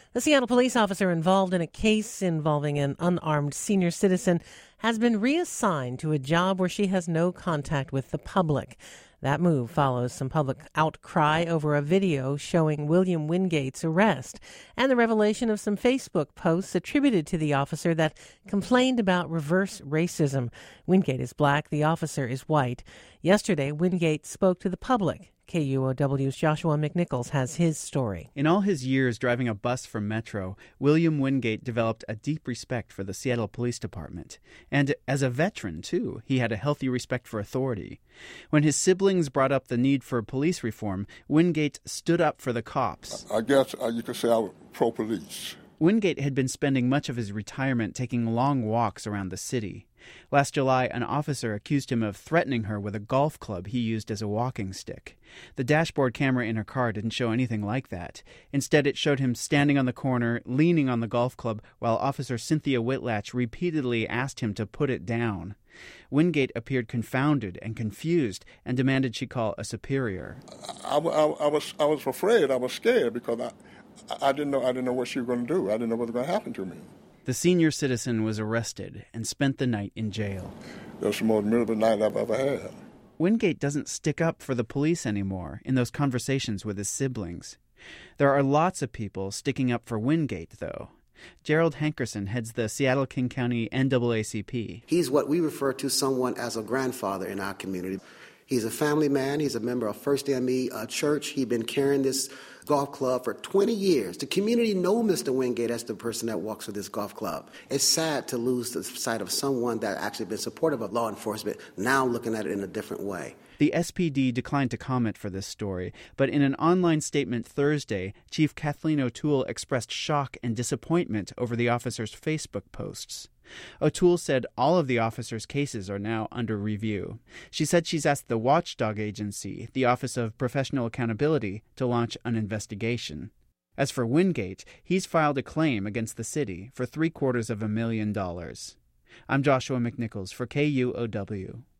The Seattle police officer involved in a case involving an unarmed senior citizen has been reassigned to a job where she has no contact with the public. That move follows some public outcry over a video showing William Wingate's arrest and the revelation of some Facebook posts attributed to the officer that complained about reverse racism. Wingate is black, the officer is white. Yesterday, Wingate spoke to the public. KUOW's Joshua McNichols has his story. In all his years driving a bus for Metro, William Wingate developed a deep respect for the Seattle Police Department. And as a veteran, too, he had a healthy respect for authority. When his siblings brought up the need for police reform, Wingate stood up for the cops. I guess you could say I was pro-police. Wingate had been spending much of his retirement taking long walks around the city. Last July, an officer accused him of threatening her with a golf club he used as a walking stick. The dashboard camera in her car didn't show anything like that. Instead, it showed him standing on the corner, leaning on the golf club, while Officer Cynthia Whitlatch repeatedly asked him to put it down. Wingate appeared confounded and confused and demanded she call a superior. I was afraid. I was scared because I didn't know what she was going to do. I didn't know what was going to happen to me. The senior citizen was arrested and spent the night in jail. It was the most miserable night I've ever had. Wingate doesn't stick up for the police anymore in those conversations with his siblings. There are lots of people sticking up for Wingate, though. Gerald Hankerson heads the Seattle-King County NAACP. He's what we refer to someone as a grandfather in our community. He's a family man. He's a member of First ME Church. He's been carrying this golf club for 20 years. The community knows Mr. Wingate as the person that walks with this golf club. It's sad to lose the sight of someone that actually been supportive of law enforcement, now looking at it in a different way. The SPD declined to comment for this story, but in an online statement Thursday, Chief Kathleen O'Toole expressed shock and disappointment over the officer's Facebook posts. O'Toole said all of the officer's cases are now under review. She said she's asked the watchdog agency, the Office of Professional Accountability, to launch an investigation. As for Wingate, he's filed a claim against the city for $750,000. I'm Joshua McNichols for KUOW.